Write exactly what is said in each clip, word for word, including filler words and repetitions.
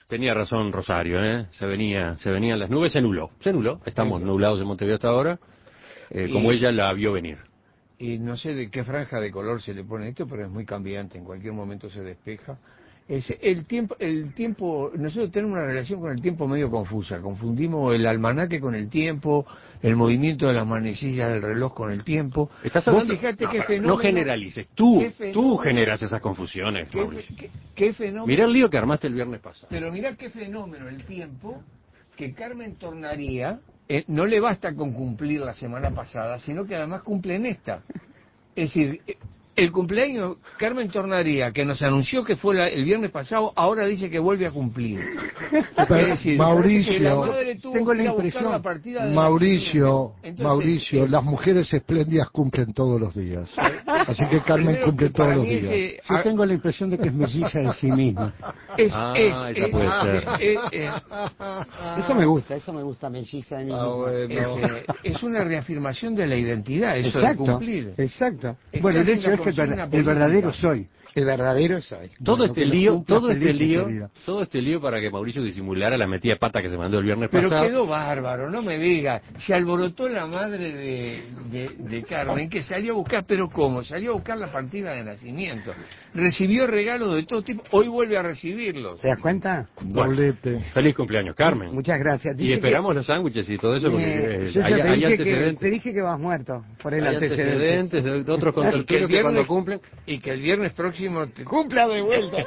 Tenía razón Rosario, ¿eh? Se venía, se venían las nubes, se nubló, se nubló. Estamos nublados en Montevideo hasta ahora, eh, como Y- ella la vio venir. Y no sé de qué franja de color se le pone esto, pero es muy cambiante, en cualquier momento se despeja. Es el tiempo, el tiempo, nosotros tenemos una relación con el tiempo medio confusa, confundimos el almanaque con el tiempo, el movimiento de las manecillas del reloj con el tiempo. ¿Estás Vos hablando? fijate No, qué pará, fenómeno... no generalices, tú, qué tú fenómeno- generas esas confusiones, qué, fe- Mauricio. qué- qué fenómeno... Mirá el lío que armaste el viernes pasado. Pero mirá qué fenómeno el tiempo que Carmen Tornaría eh, no le basta con cumplir la semana pasada, sino que además cumple en esta. Es decir, eh, el cumpleaños Carmen Tornaría, que nos anunció que fue la- el viernes pasado, ahora dice que vuelve a cumplir. Pero, Es decir, Mauricio, que la madre tuvo tengo que la ir a buscar impresión, la partida de Mauricio, nacimiento. Entonces, Mauricio, eh, las mujeres espléndidas cumplen todos los días. Así que Carmen primero cumple que todos para los mí días. ese- Yo tengo la impresión de que es melliza de sí misma. Es, Ah, es, esa es- puede es- ser. es- es- Eso me gusta, eso me gusta, melliza de mí Ah, misma. bueno. es, eh, es una reafirmación de la identidad, eso de Exacto, cumplir. exacto. Es Bueno, el casi hecho una es que el, ver- consigna el política. verdadero soy. El verdadero soy. Todo Bueno, este que los lío, cumpla todo este feliz, mi lío, querida. todo este lío para que Mauricio disimulara la metida de pata que se mandó el viernes Pero pasado. quedó bárbaro, no me diga. Se alborotó la madre de, de, de Carmen, que salió a buscar, pero ¿cómo? Salió a buscar la partida de nacimiento. Recibió regalos de todo tipo, hoy vuelve a recibirlos. ¿Te das cuenta? Bueno, Doblete. feliz cumpleaños, Carmen. Muchas gracias. Y Dice esperamos los sándwiches y todo eso, que, porque eh, eh, yo ya hay, te, hay dije que, antecedentes. te dije que vas muerto por el Hay antecedente. antecedentes de otros Y que el contertulios que viernes- cuando cumplen... Y que el viernes próximo te- ¡Cumpla de vuelta!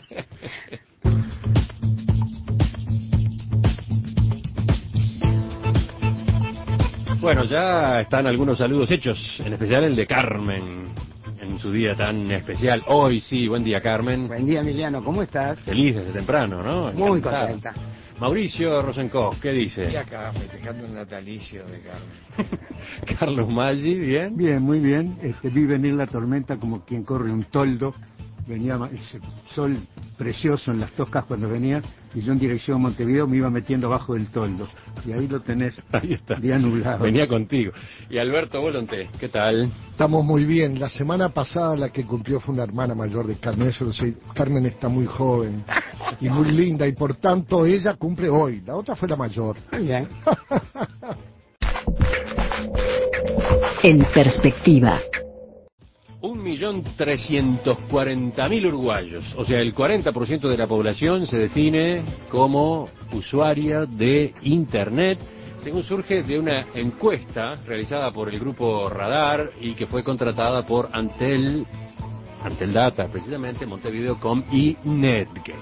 Bueno, ya están algunos saludos hechos, en especial el de Carmen, en su día tan especial. Hoy sí, buen día, Carmen. Buen día, Emiliano, ¿cómo estás? Feliz desde temprano, ¿no? Muy Encantada. contenta. Mauricio Rosenkopf, ¿qué Y dice? acá festejando el natalicio de Carmen. Carlos Maggi, ¿bien? Bien, muy bien. Este, vi venir la tormenta como quien corre un toldo. Venía ma- ese sol precioso en las toscas cuando venía, y yo en dirección a Montevideo me iba metiendo abajo del toldo. Y ahí lo tenés, Ahí está. día nublado. Venía contigo. Y Alberto Volonté, ¿qué tal? Estamos muy bien. La semana pasada la que cumplió fue una hermana mayor de Carmen. Eso lo sé. Carmen está muy joven y muy linda y por tanto ella cumple hoy. La otra fue la mayor. Muy bien. En perspectiva. Un millón trescientos cuarenta mil uruguayos, o sea, el cuarenta por ciento de la población se define como usuaria de Internet, según surge de una encuesta realizada por el grupo Radar y que fue contratada por Antel, Antel Data, precisamente, Montevideo.com y Netgate.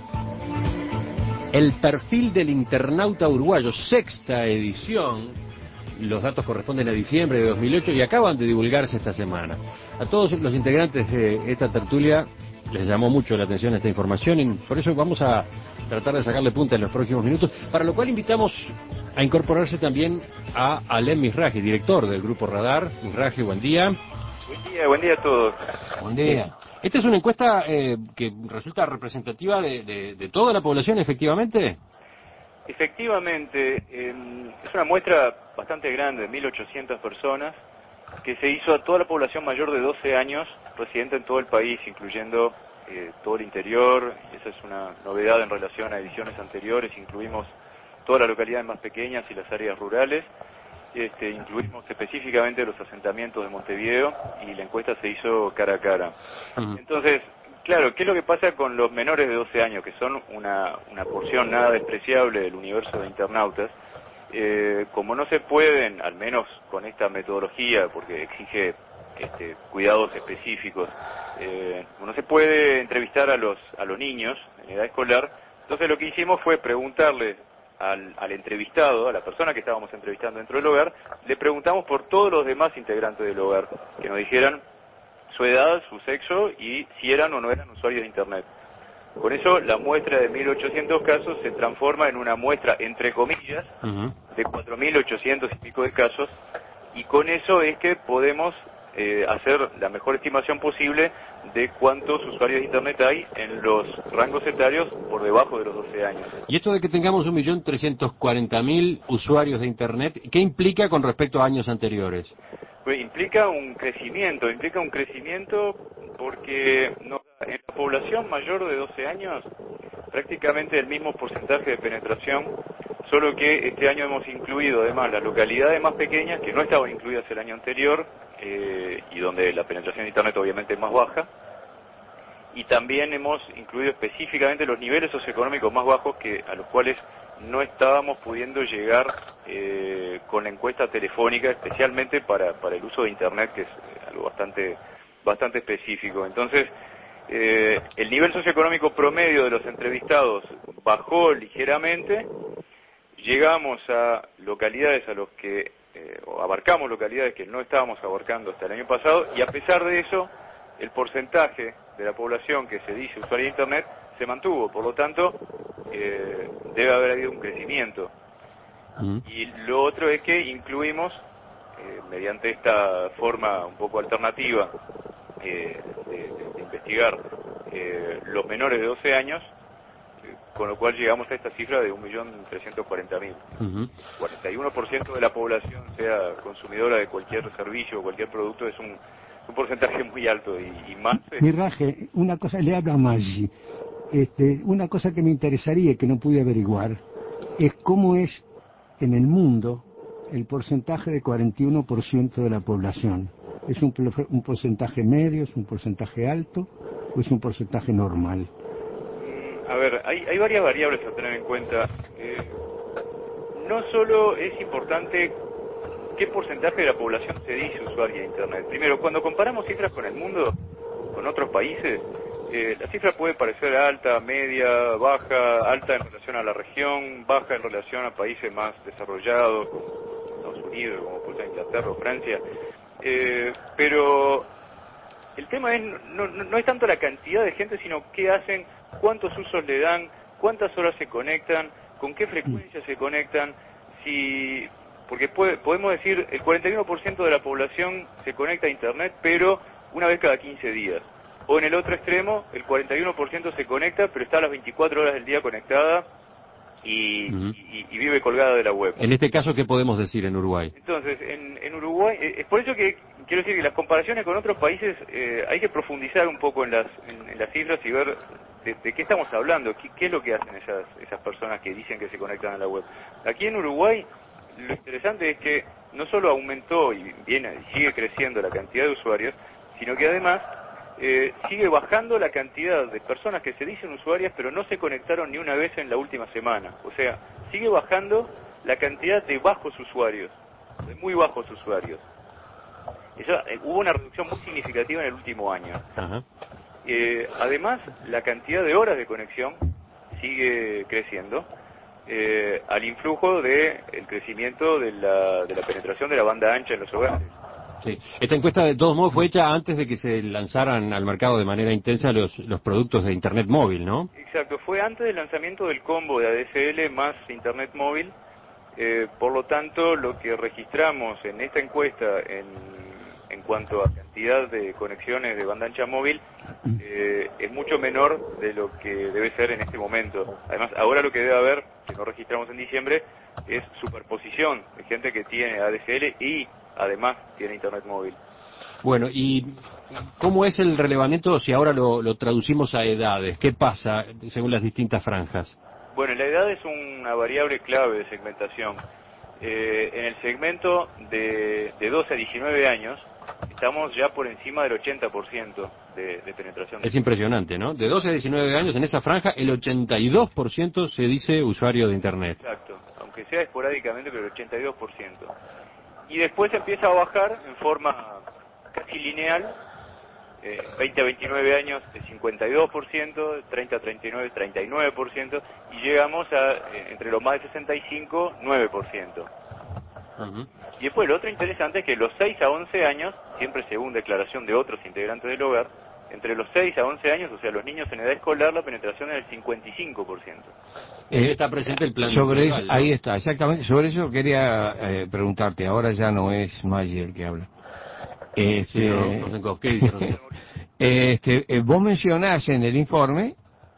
El perfil del internauta uruguayo, sexta edición. Los datos corresponden a diciembre de dos mil ocho y acaban de divulgarse esta semana. A todos los integrantes de esta tertulia les llamó mucho la atención esta información y por eso vamos a tratar de sacarle punta en los próximos minutos, para lo cual invitamos a incorporarse también a Alem Misraji, director del Grupo Radar. Misraji, buen día. Buen día, buen día a todos. Buen día. Esta es una encuesta eh, que resulta representativa de, de, de toda la población, efectivamente. Efectivamente, eh, es una muestra bastante grande, mil ochocientas personas, que se hizo a toda la población mayor de doce años, residente en todo el país, incluyendo eh, todo el interior. Esa es una novedad en relación a ediciones anteriores. Incluimos todas las localidades más pequeñas y las áreas rurales. Este, incluimos específicamente los asentamientos de Montevideo y la encuesta se hizo cara a cara. Ujú. Entonces, claro, ¿qué es lo que pasa con los menores de doce años, que son una, una porción nada despreciable del universo de internautas? Eh, como no se pueden, al menos con esta metodología, porque exige este, cuidados específicos, eh, no se puede entrevistar a los, a los niños en edad escolar. Entonces lo que hicimos fue preguntarle al, al entrevistado, a la persona que estábamos entrevistando dentro del hogar, le preguntamos por todos los demás integrantes del hogar, que nos dijeran su edad, su sexo y si eran o no eran usuarios de Internet. Con eso la muestra de mil ochocientos casos se transforma en una muestra, entre comillas, Ujú. de cuatro mil ochocientos y pico de casos, y con eso es que podemos eh, hacer la mejor estimación posible de cuántos usuarios de Internet hay en los rangos etarios por debajo de los doce años. Y esto de que tengamos un millón trescientos cuarenta mil usuarios de Internet, ¿qué implica con respecto a años anteriores? Pues implica un crecimiento, implica un crecimiento porque no, en la población mayor de doce años prácticamente el mismo porcentaje de penetración, solo que este año hemos incluido además las localidades más pequeñas que no estaban incluidas el año anterior eh, y donde la penetración de Internet obviamente es más baja, y también hemos incluido específicamente los niveles socioeconómicos más bajos que a los cuales no estábamos pudiendo llegar eh, con la encuesta telefónica, especialmente para, para el uso de Internet, que es algo bastante, bastante específico. Entonces, eh, el nivel socioeconómico promedio de los entrevistados bajó ligeramente, llegamos a localidades a los que, eh, o abarcamos localidades que no estábamos abarcando hasta el año pasado, y a pesar de eso, el porcentaje de la población que se dice usuaria de Internet se mantuvo, por lo tanto, eh, debe haber habido un crecimiento. Mm. Y lo otro es que incluimos, eh, mediante esta forma un poco alternativa eh, de, de, de investigar eh, los menores de doce años, eh, con lo cual llegamos a esta cifra de un millón trescientos cuarenta mil. Uh-huh. cuarenta y uno por ciento de la población, sea consumidora de cualquier servicio o cualquier producto, es un, un porcentaje muy alto y, y más... Es... Miraje, una cosa, le hablo a Maggi. Este, una cosa que me interesaría y que no pude averiguar es cómo es en el mundo el porcentaje de cuarenta y uno por ciento de la población. ¿Es un, un porcentaje medio, es un porcentaje alto o es un porcentaje normal? A ver, hay, hay varias variables a tener en cuenta. Eh, no solo es importante qué porcentaje de la población se dice usuaria de Internet. Primero, cuando comparamos cifras con el mundo, con otros países, Eh, la cifra puede parecer alta, media, baja, alta en relación a la región, baja en relación a países más desarrollados, como Estados Unidos, como por ejemplo Inglaterra o Francia. Eh, pero el tema es no, no, no es tanto la cantidad de gente, sino qué hacen, cuántos usos le dan, cuántas horas se conectan, con qué frecuencia se conectan, si porque puede, podemos decir el cuarenta y uno por ciento de la población se conecta a Internet, pero una vez cada quince días. O en el otro extremo, el cuarenta y uno por ciento se conecta, pero está a las veinticuatro horas del día conectada y, uh-huh. y, y vive colgada de la web. En este caso, ¿qué podemos decir en Uruguay? Entonces, en, en Uruguay, eh, es por eso que quiero decir que las comparaciones con otros países eh, hay que profundizar un poco en las, en, en las cifras y ver de, de qué estamos hablando, qué, qué es lo que hacen esas, esas personas que dicen que se conectan a la web. Aquí en Uruguay, lo interesante es que no solo aumentó y viene y sigue creciendo la cantidad de usuarios, sino que además Eh, sigue bajando la cantidad de personas que se dicen usuarias pero no se conectaron ni una vez en la última semana. O sea, sigue bajando la cantidad de bajos usuarios, de muy bajos usuarios. Eso, eh, hubo una reducción muy significativa en el último año. Uh-huh. Eh, además, la cantidad de horas de conexión sigue creciendo eh, al influjo del de crecimiento de la, de la penetración de la banda ancha en los hogares. Sí. Esta encuesta de todos modos fue hecha antes de que se lanzaran al mercado de manera intensa los, los productos de Internet móvil, ¿no? Exacto, fue antes del lanzamiento del combo de A D S L más Internet móvil, eh, por lo tanto lo que registramos en esta encuesta en, en cuanto a cantidad de conexiones de banda ancha móvil eh, es mucho menor de lo que debe ser en este momento. Además, ahora lo que debe haber, que no registramos en diciembre, es superposición de gente que tiene A D S L y además tiene Internet móvil. Bueno, ¿y cómo es el relevamiento si ahora lo, lo traducimos a edades? ¿Qué pasa según las distintas franjas? Bueno, la edad es una variable clave de segmentación. Eh, en el segmento de, de doce a diecinueve años estamos ya por encima del ochenta por ciento de, de penetración. Es impresionante, ¿no? De doce a diecinueve años en esa franja el ochenta y dos por ciento se dice usuario de Internet. Exacto, aunque sea esporádicamente, pero el ochenta y dos por ciento. Y después empieza a bajar en forma casi lineal, eh, veinte a veintinueve años el cincuenta y dos por ciento, treinta a treinta y nueve, treinta y nueve por ciento, y llegamos a, eh, entre los más de sesenta y cinco, nueve por ciento. Uh-huh. Y después lo otro interesante es que los seis a once años, siempre según declaración de otros integrantes del hogar, entre los seis a once años, o sea, los niños en edad escolar, la penetración es del cincuenta y cinco por ciento. Eh, está presente el plan sobre eso, ¿no? Ahí está, exactamente. Sobre eso quería eh, preguntarte. Ahora ya no es Maggi el que habla. Este, sí, no, ¿qué dice? este, eh, vos mencionás en el informe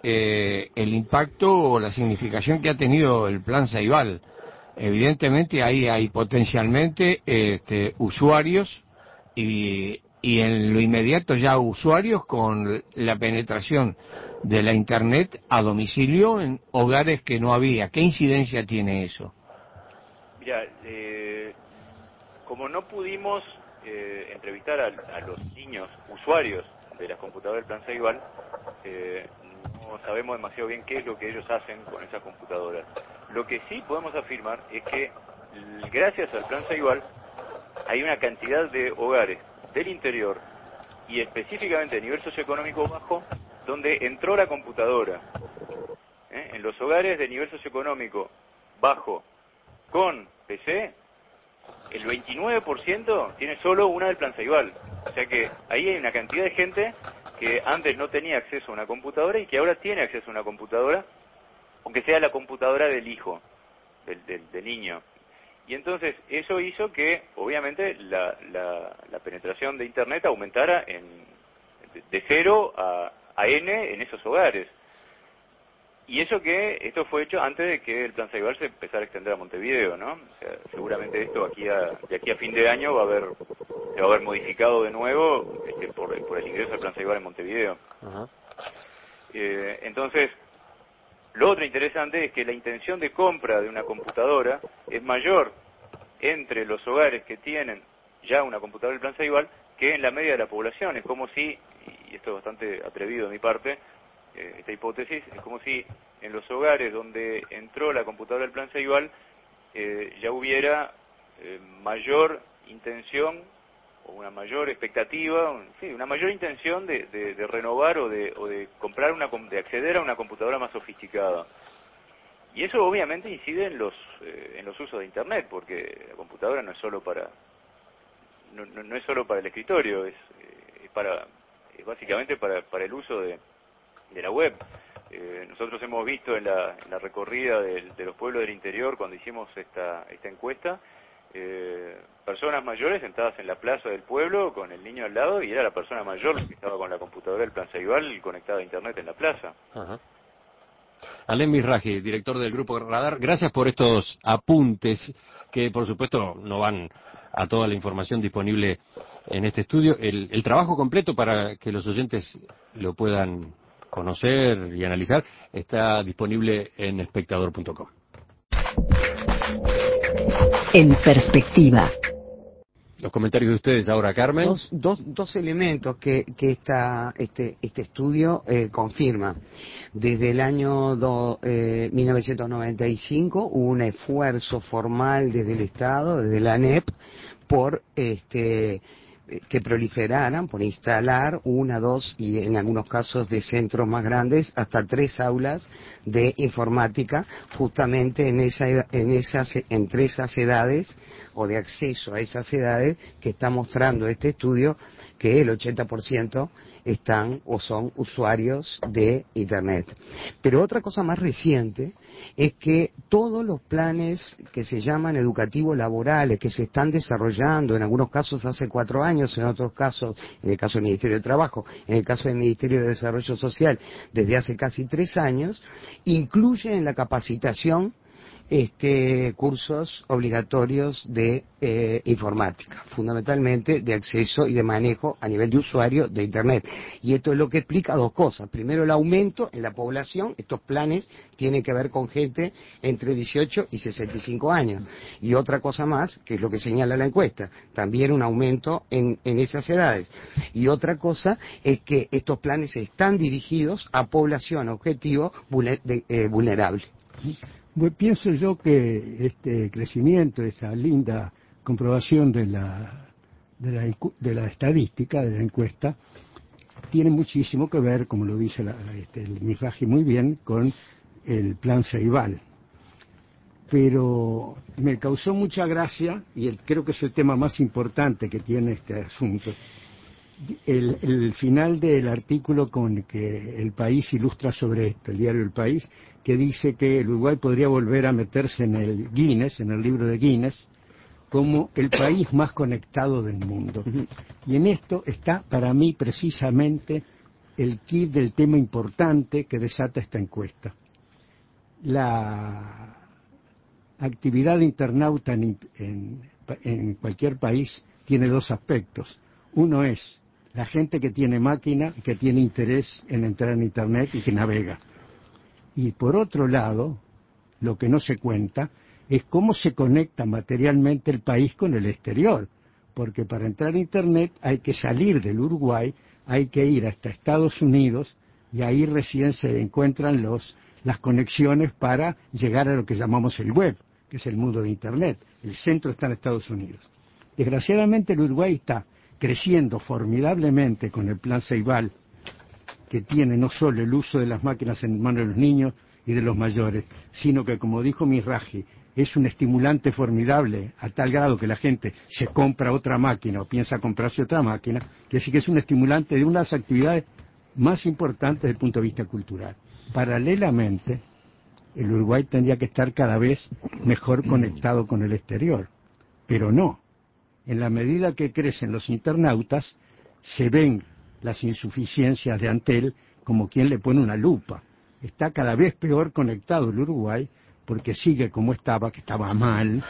eh, el impacto o la significación que ha tenido el plan Ceibal. Evidentemente ahí hay potencialmente este, usuarios y, y en lo inmediato ya usuarios con la penetración de la Internet a domicilio en hogares que no había. ¿Qué incidencia tiene eso? Mira, eh, como no pudimos eh, entrevistar a, a los niños usuarios de las computadoras del Plan Ceibal, eh, no sabemos demasiado bien qué es lo que ellos hacen con esas computadoras. Lo que sí podemos afirmar es que gracias al Plan Ceibal hay una cantidad de hogares del interior y específicamente de nivel socioeconómico bajo donde entró la computadora. ¿Eh? En los hogares de nivel socioeconómico bajo con P C, el veintinueve por ciento tiene solo una del Plan Ceibal. O sea que ahí hay una cantidad de gente que antes no tenía acceso a una computadora y que ahora tiene acceso a una computadora, aunque sea la computadora del hijo, del, del, del niño. Y entonces eso hizo que, obviamente, la, la, la penetración de Internet aumentara en, de, de cero a, a N en esos hogares. Y eso que esto fue hecho antes de que el Plan Ceibal se empezara a extender a Montevideo, ¿no? O sea, seguramente esto aquí a, de aquí a fin de año va a haber, se va a haber modificado de nuevo este, por, por el ingreso del Plan Ceibal en Montevideo. Uh-huh. Eh, entonces, lo otro interesante es que la intención de compra de una computadora es mayor entre los hogares que tienen ya una computadora del Plan Ceibal que en la media de la población. Es como si, y esto es bastante atrevido de mi parte, eh, esta hipótesis, es como si en los hogares donde entró la computadora del Plan Ceibal eh, ya hubiera eh, mayor intención o una mayor expectativa, un, sí, una mayor intención de, de, de renovar o de, o de comprar una, de acceder a una computadora más sofisticada. Y eso obviamente incide en los eh, en los usos de Internet, porque la computadora no es solo para no, no, no es solo para el escritorio, es, eh, es para es básicamente para para el uso de, de la web. Eh, nosotros hemos visto en la, en la recorrida de, de los pueblos del interior cuando hicimos esta esta encuesta, eh, personas mayores sentadas en la plaza del pueblo con el niño al lado, y era la persona mayor que estaba con la computadora del Plan Ceibal conectada a Internet en la plaza. Ajá. Alem Mizrahi, director del Grupo Radar, gracias por estos apuntes que por supuesto no van a toda la información disponible en este estudio. El, el trabajo completo para que los oyentes lo puedan conocer y analizar está disponible en espectador punto com. En perspectiva. Los comentarios de ustedes ahora, Carmen. Dos, dos, dos elementos que, que esta, este, este estudio eh, confirma. Desde el año do, eh, mil novecientos noventa y cinco hubo un esfuerzo formal desde el Estado, desde la A N E P, por este, que proliferaran, por instalar una, dos y en algunos casos de centros más grandes, hasta tres aulas de informática, justamente en esa, en esas, entre esas edades, o de acceso a esas edades, que está mostrando este estudio que el ochenta por ciento están o son usuarios de Internet. Pero otra cosa más reciente es que todos los planes que se llaman educativos laborales, que se están desarrollando, en algunos casos hace cuatro años, en otros casos, en el caso del Ministerio de Trabajo, en el caso del Ministerio de Desarrollo Social, desde hace casi tres años, incluyen en la capacitación Este, cursos obligatorios de eh, informática, fundamentalmente de acceso y de manejo a nivel de usuario de Internet. Y esto es lo que explica dos cosas. Primero, el aumento en la población. Estos planes tienen que ver con gente entre dieciocho y sesenta y cinco años. Y otra cosa más, que es lo que señala la encuesta, también un aumento en, en esas edades. Y otra cosa es que estos planes están dirigidos a población objetivo vulner, de, eh, vulnerable. Pues pienso yo que este crecimiento, esta linda comprobación de la, de la, de la estadística, de la encuesta, tiene muchísimo que ver, como lo dice la, este, el Mizrahi muy bien, con el Plan Ceibal. Pero me causó mucha gracia, y el, creo que es el tema más importante que tiene este asunto, el, el final del artículo con que El País ilustra sobre esto, el diario El País, que dice que el Uruguay podría volver a meterse en el Guinness, en el libro de Guinness, como el país más conectado del mundo. Y en esto está, para mí, precisamente el quid del tema importante que desata esta encuesta. La actividad de internauta en, en, en cualquier país tiene dos aspectos. Uno es la gente que tiene máquina y que tiene interés en entrar en Internet y que navega. Y por otro lado, lo que no se cuenta es cómo se conecta materialmente el país con el exterior, porque para entrar a Internet hay que salir del Uruguay, hay que ir hasta Estados Unidos y ahí recién se encuentran los, las conexiones para llegar a lo que llamamos el web, que es el mundo de Internet. El centro está en Estados Unidos. Desgraciadamente el Uruguay está creciendo formidablemente con el Plan Ceibal, que tiene no solo el uso de las máquinas en manos de los niños y de los mayores, sino que, como dijo Miraji, es un estimulante formidable a tal grado que la gente se compra otra máquina o piensa comprarse otra máquina, que sí que es un estimulante de una de las actividades más importantes desde el punto de vista cultural. Paralelamente, el Uruguay tendría que estar cada vez mejor conectado con el exterior, pero no. En la medida que crecen los internautas, se ven las insuficiencias de Antel como quien le pone una lupa. Está cada vez peor conectado el Uruguay porque sigue como estaba, que estaba mal,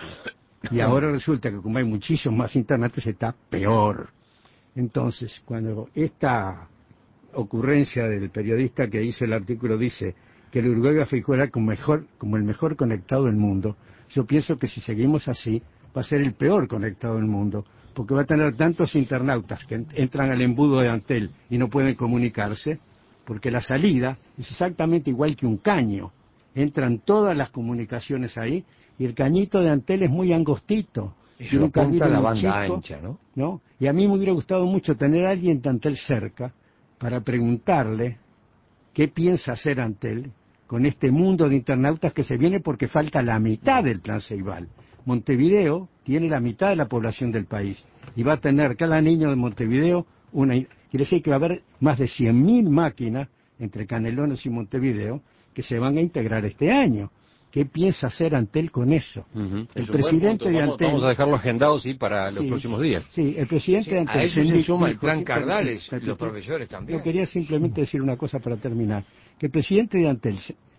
y ahora resulta que como hay muchísimos más internautas está peor. Entonces, cuando esta ocurrencia del periodista que hizo el artículo dice que el Uruguay va a figurar como, mejor, como el mejor conectado del mundo, yo pienso que si seguimos así va a ser el peor conectado del mundo, porque va a tener tantos internautas que entran al embudo de Antel y no pueden comunicarse, porque la salida es exactamente igual que un caño. Entran todas las comunicaciones ahí y el cañito de Antel es muy angostito. Eso apunta a la banda ancha, ¿no? ¿no? Y a mí me hubiera gustado mucho tener a alguien de Antel cerca para preguntarle qué piensa hacer Antel con este mundo de internautas que se viene porque falta la mitad del Plan Ceibal. Montevideo tiene la mitad de la población del país y va a tener cada niño de Montevideo una... Quiere decir que va a haber más de cien mil máquinas entre Canelones y Montevideo que se van a integrar este año. ¿Qué piensa hacer Antel con eso? Uh-huh. El Es presidente de vamos, Antel... Vamos a dejarlo agendado, sí, para los sí, próximos días. Sí, el presidente Sí, de Antel... a eso se suma el dijo, plan que- Cardales, que- los profesores también. Yo quería simplemente decir una cosa para terminar. Que el presidente de Antel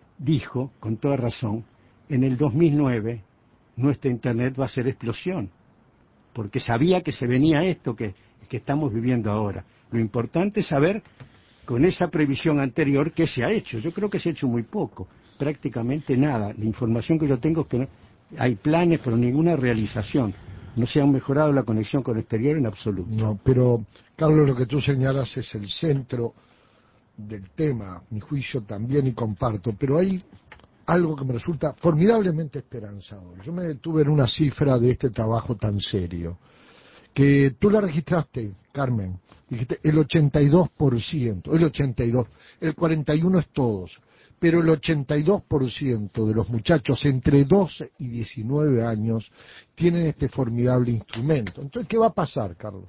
dijo, con toda razón, en el dos mil nueve nuestra Internet va a ser explosión, porque sabía que se venía esto que, que estamos viviendo ahora. Lo importante es saber, con esa previsión anterior, qué se ha hecho. Yo creo que se ha hecho muy poco, prácticamente nada. La información que yo tengo es que no, hay planes, pero ninguna realización. No se ha mejorado la conexión con el exterior en absoluto. No, pero, Carlos, lo que tú señalas es el centro del tema, a mi juicio también, y comparto, pero hay algo que me resulta formidablemente esperanzador. Yo me detuve en una cifra de este trabajo tan serio, que tú la registraste, Carmen, dijiste el ochenta y dos por ciento, el ochenta y dos, el cuarenta y uno es todos, pero el ochenta y dos por ciento de los muchachos entre doce y diecinueve años tienen este formidable instrumento. Entonces, ¿qué va a pasar, Carlos?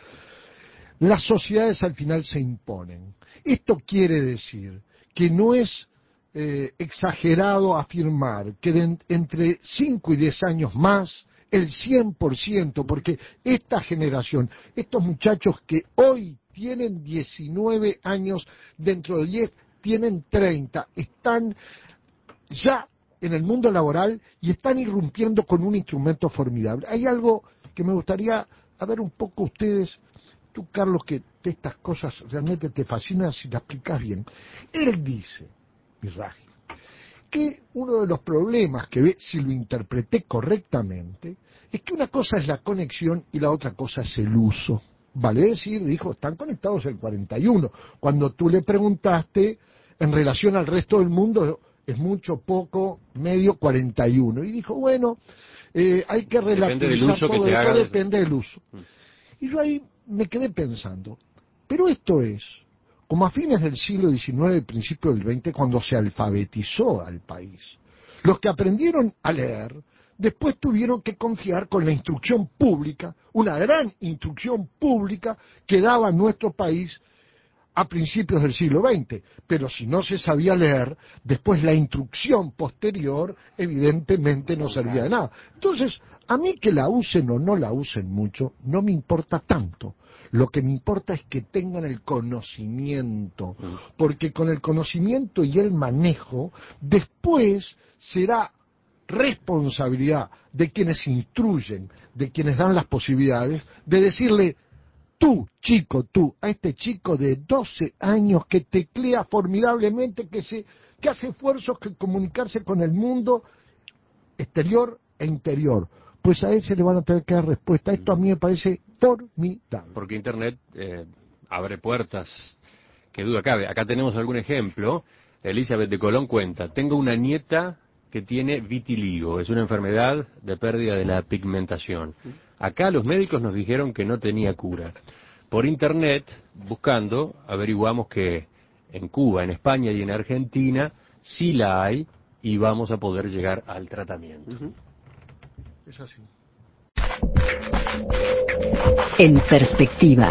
Las sociedades al final se imponen. Esto quiere decir que no es eh, exagerado afirmar que de entre cinco y diez años más, el cien por ciento, porque esta generación, estos muchachos que hoy tienen diecinueve años, dentro de diez tienen treinta, están ya en el mundo laboral y están irrumpiendo con un instrumento formidable. Hay algo que me gustaría a ver un poco ustedes, tú Carlos, que de estas cosas realmente te fascinan si las explicas bien. Él dice, Miraji, que uno de los problemas que ve, si lo interpreté correctamente, es que una cosa es la conexión y la otra cosa es el uso. Vale decir, dijo, están conectados el cuarenta y uno. Cuando tú le preguntaste, en relación al resto del mundo, es mucho, poco, medio, cuarenta y uno. Y dijo, bueno, eh, hay que relativizar Depende del uso todo que se esto, haga de- depende del uso. Y yo ahí me quedé pensando, pero esto es, como a fines del siglo diecinueve, principio del veinte, cuando se alfabetizó al país. Los que aprendieron a leer, después tuvieron que confiar con la instrucción pública, una gran instrucción pública que daba nuestro país a principios del siglo veinte. Pero si no se sabía leer, después la instrucción posterior evidentemente no servía de nada. Entonces, a mí que la usen o no la usen mucho, no me importa tanto. Lo que me importa es que tengan el conocimiento, porque con el conocimiento y el manejo, después será responsabilidad de quienes instruyen, de quienes dan las posibilidades, de decirle, tú, chico, tú, a este chico de doce años que teclea formidablemente, que se que hace esfuerzos que comunicarse con el mundo exterior e interior, pues a él se le van a tener que dar respuesta. Esto a mí me parece formidable. Porque Internet eh, abre puertas, que duda cabe. Acá tenemos algún ejemplo. Elizabeth de Colón cuenta: tengo una nieta que tiene vitiligo, es una enfermedad de pérdida de la pigmentación. Acá los médicos nos dijeron que no tenía cura. Por Internet, buscando, averiguamos que en Cuba, en España y en Argentina sí la hay, y vamos a poder llegar al tratamiento. Uh-huh. Es así. En perspectiva.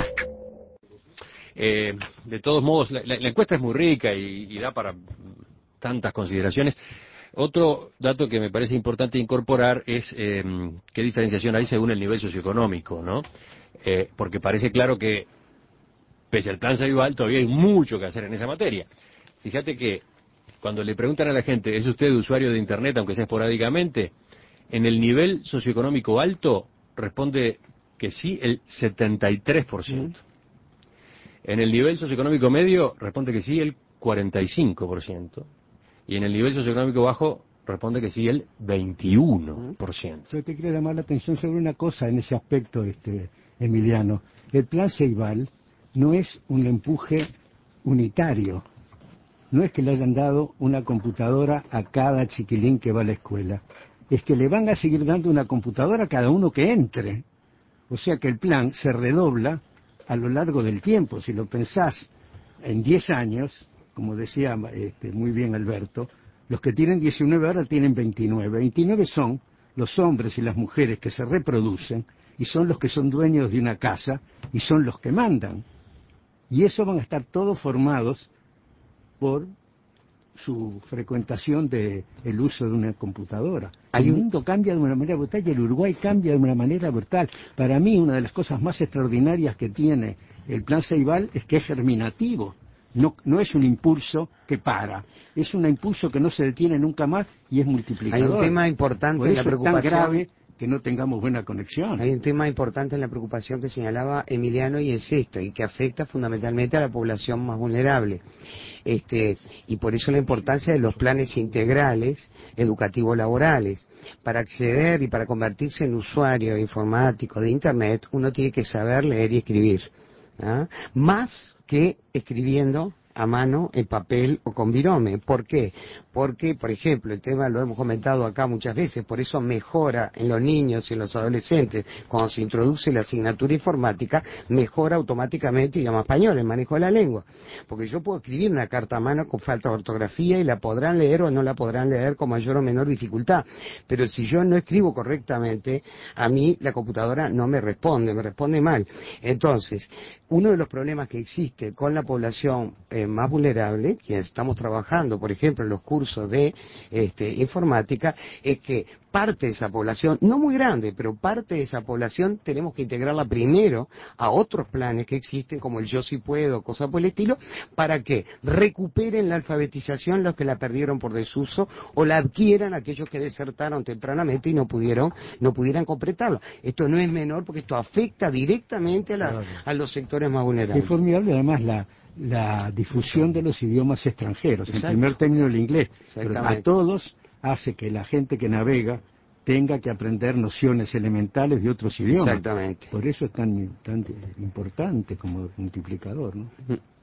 Eh, de todos modos, la, la, la encuesta es muy rica y, y da para tantas consideraciones. Otro dato que me parece importante incorporar es eh, qué diferenciación hay según el nivel socioeconómico, ¿no? Eh, porque parece claro que, pese al plan Ceibal, todavía hay mucho que hacer en esa materia. Fíjate que cuando le preguntan a la gente, ¿es usted usuario de Internet, aunque sea esporádicamente? En el nivel socioeconómico alto responde que sí el setenta y tres por ciento. En el nivel socioeconómico medio responde que sí el cuarenta y cinco por ciento. Y en el nivel socioeconómico bajo responde que sí el veintiuno por ciento. Yo te quiero llamar la atención sobre una cosa en ese aspecto, este Emiliano. El plan Ceibal no es un empuje unitario. No es que le hayan dado una computadora a cada chiquilín que va a la escuela. Es que le van a seguir dando una computadora a cada uno que entre. O sea que el plan se redobla a lo largo del tiempo. Si lo pensás en diez años, como decía este, muy bien Alberto, los que tienen diecinueve ahora tienen veintinueve. veintinueve son los hombres y las mujeres que se reproducen y son los que son dueños de una casa y son los que mandan. Y eso van a estar todos formados por su frecuentación de el uso de una computadora. El mundo cambia de una manera brutal y el Uruguay cambia de una manera brutal. Para mí, una de las cosas más extraordinarias que tiene el plan Ceibal es que es germinativo. No, no es un impulso que para, es un impulso que no se detiene nunca más y es multiplicador. Hay un tema importante Por en eso la preocupación. es tan grave que no tengamos buena conexión. Hay un tema importante en la preocupación que señalaba Emiliano, y es esto, y que afecta fundamentalmente a la población más vulnerable. Este, y por eso la importancia de los planes integrales educativos laborales. Para acceder y para convertirse en usuario informático de Internet, uno tiene que saber leer y escribir, ¿ah? Más que escribiendo a mano, en papel o con virome. ¿Por qué? Porque, por ejemplo, el tema lo hemos comentado acá muchas veces, por eso mejora en los niños y en los adolescentes, cuando se introduce la asignatura informática, mejora automáticamente idioma español, el manejo de la lengua. Porque yo puedo escribir una carta a mano con falta de ortografía y la podrán leer o no la podrán leer con mayor o menor dificultad. Pero si yo no escribo correctamente, a mí la computadora no me responde, me responde mal. Entonces, uno de los problemas que existe con la población eh, más vulnerable, quienes estamos trabajando, por ejemplo, en los cursos de este, informática, es que parte de esa población, no muy grande, pero parte de esa población tenemos que integrarla primero a otros planes que existen, como el Yo Sí Puedo, cosas por el estilo, para que recuperen la alfabetización los que la perdieron por desuso o la adquieran aquellos que desertaron tempranamente y no pudieron, no pudieran completarlo. Esto no es menor porque esto afecta directamente a, la, claro. a los sectores más vulnerables. Es formidable además la la difusión de los idiomas extranjeros, Exacto. En primer término el inglés, pero a todos hace que la gente que navega tenga que aprender nociones elementales de otros idiomas. Exactamente. Por eso es tan, tan importante como multiplicador, ¿no?